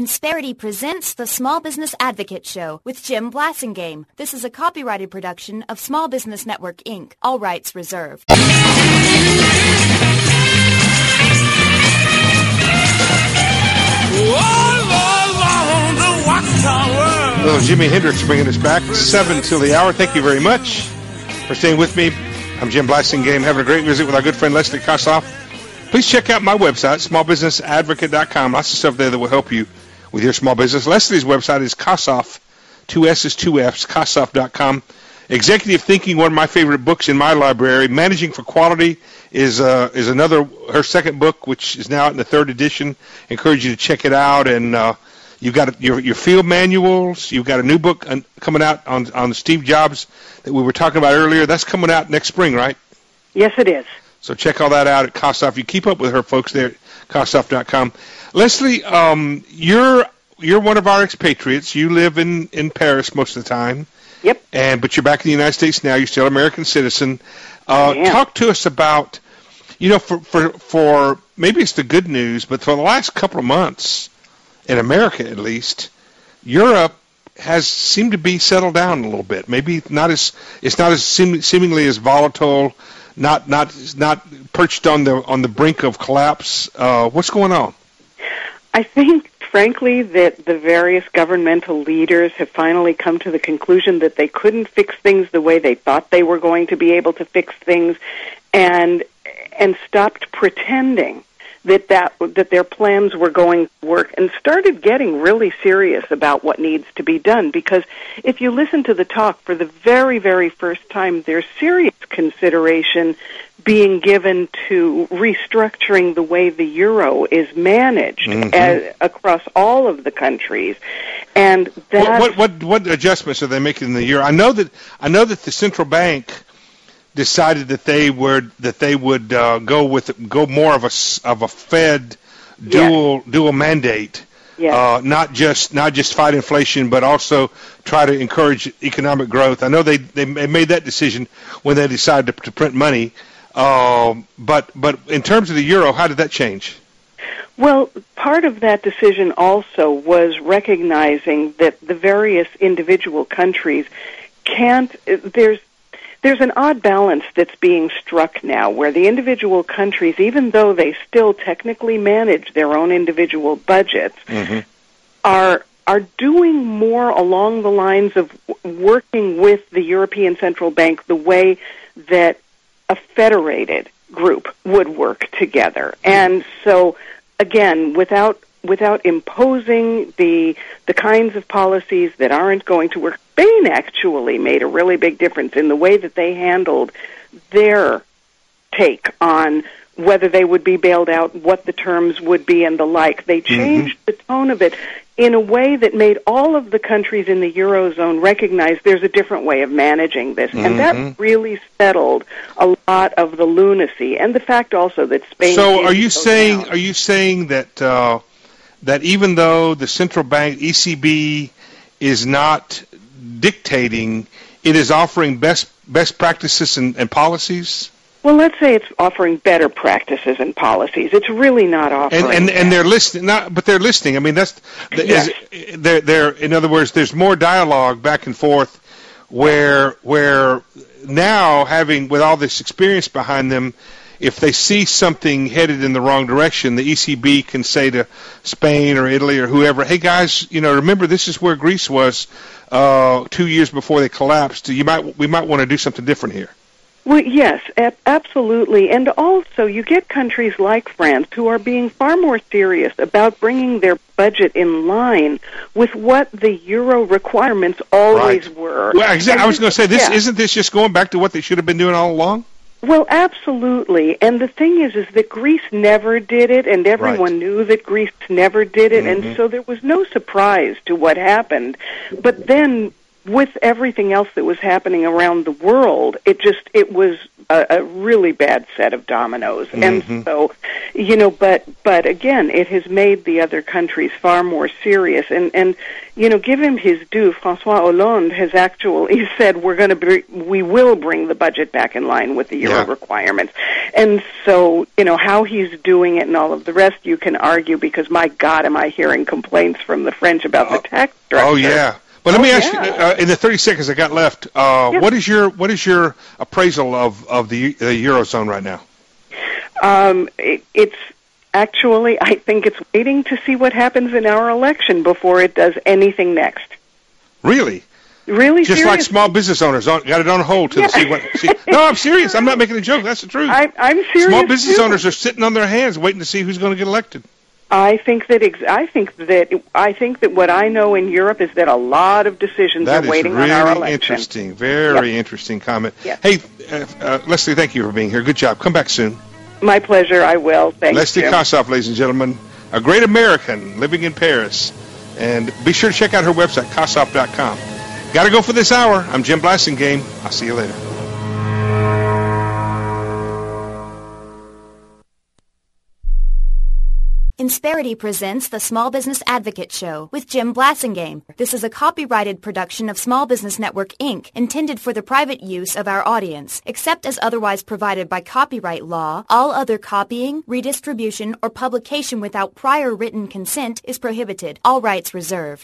Insperity presents the Small Business Advocate Show with Jim Blasingame. This is a copyrighted production of Small Business Network, Inc. All rights reserved. Little Jimi Hendrix bringing us back 7 till the hour. Thank you very much for staying with me. I'm Jim Blasingame, having a great visit with our good friend Leslie Kossoff. Please check out my website, smallbusinessadvocate.com. Lots of stuff there that will help you with your small business. Leslie's website is Kossoff, 2 S's, 2 F's, Kossoff.com. Executive Thinking, one of my favorite books in my library. Managing for Quality is another, her second book, which is now out in the 3rd edition. Encourage you to check it out. And you've got your field manuals. You've got a new book coming out on Steve Jobs that we were talking about earlier. That's coming out next spring, right? Yes, it is. So check all that out at Kossoff. You keep up with her folks there at Kossoff.com. Leslie, you're one of our expatriates. You live in Paris most of the time. Yep. But you're back in the United States now. You're still an American citizen. Talk to us about, for maybe it's the good news, but for the last couple of months, in America at least, Europe has seemed to be settled down a little bit. Maybe it's not as seemingly as volatile, not perched on the brink of collapse. What's going on? I think, frankly, that the various governmental leaders have finally come to the conclusion that they couldn't fix things the way they thought they were going to be able to fix things, and stopped pretending that their plans were going to work, and started getting really serious about what needs to be done. Because if you listen to the talk, for the very, very first time, there's serious consideration being given to restructuring the way the euro is managed across all of the countries, and that what adjustments are they making in the euro? I know that the central bank decided that they would go more of a Fed dual mandate. Yes. Not just fight inflation, but also try to encourage economic growth. I know they made that decision when they decided to print money. But in terms of the euro, how did that change? Well, part of that decision also was recognizing that the various individual countries can't. There's an odd balance that's being struck now, where the individual countries, even though they still technically manage their own individual budgets, are doing more along the lines of working with the European Central Bank the way that a federated group would work together. And so, again, without imposing the kinds of policies that aren't going to work, Spain actually made a really big difference in the way that they handled their take on whether they would be bailed out, what the terms would be, and the like. They changed the tone of it in a way that made all of the countries in the Eurozone recognize there's a different way of managing this. And that really settled a lot of the lunacy, and the fact also that Spain... So are you saying that that even though the central bank, ECB, is not dictating, it is offering best practices and policies? Well, let's say it's offering better practices and policies. It's really not offering. And they're listening, but they're listening. I mean, they're in other words, there's more dialogue back and forth, where now, having with all this experience behind them, if they see something headed in the wrong direction, the ECB can say to Spain or Italy or whoever, "Hey guys, remember this is where Greece was 2 years before they collapsed. We might want to do something different here." Well, yes, absolutely. And also, you get countries like France who are being far more serious about bringing their budget in line with what the euro requirements always were. Well, exactly. I was going to say, isn't this just going back to what they should have been doing all along? Well, absolutely. And the thing is that Greece never did it, and everyone knew that Greece never did it, and so there was no surprise to what happened. But then with everything else that was happening around the world, it was a really bad set of dominoes. And so, but again, it has made the other countries far more serious. And give him his due. François Hollande has actually said we will bring the budget back in line with the Euro requirements. And so, how he's doing it and all of the rest, you can argue, because my God, am I hearing complaints from the French about the tax structure. Oh, yeah. Well, let me ask you, in the 30 seconds I got left, what is your appraisal of the Eurozone right now? It's actually, I think it's waiting to see what happens in our election before it does anything next. Really? Really? Just seriously? like small business owners got it on hold to see what. No, I'm serious. I'm not making a joke. That's the truth. I'm serious. Small business owners are sitting on their hands waiting to see who's going to get elected. I think that what I know in Europe is that a lot of decisions are waiting on our election. That is really interesting. Very interesting comment. Yep. Hey, Leslie, thank you for being here. Good job. Come back soon. My pleasure. I will. Thanks, Leslie Jim. Kossoff, ladies and gentlemen, a great American living in Paris. And be sure to check out her website, Kossoff.com. Got to go for this hour. I'm Jim Blasingame. I'll see you later. Insperity presents the Small Business Advocate Show with Jim Blasingame. This is a copyrighted production of Small Business Network, Inc., intended for the private use of our audience. Except as otherwise provided by copyright law, all other copying, redistribution, or publication without prior written consent is prohibited. All rights reserved.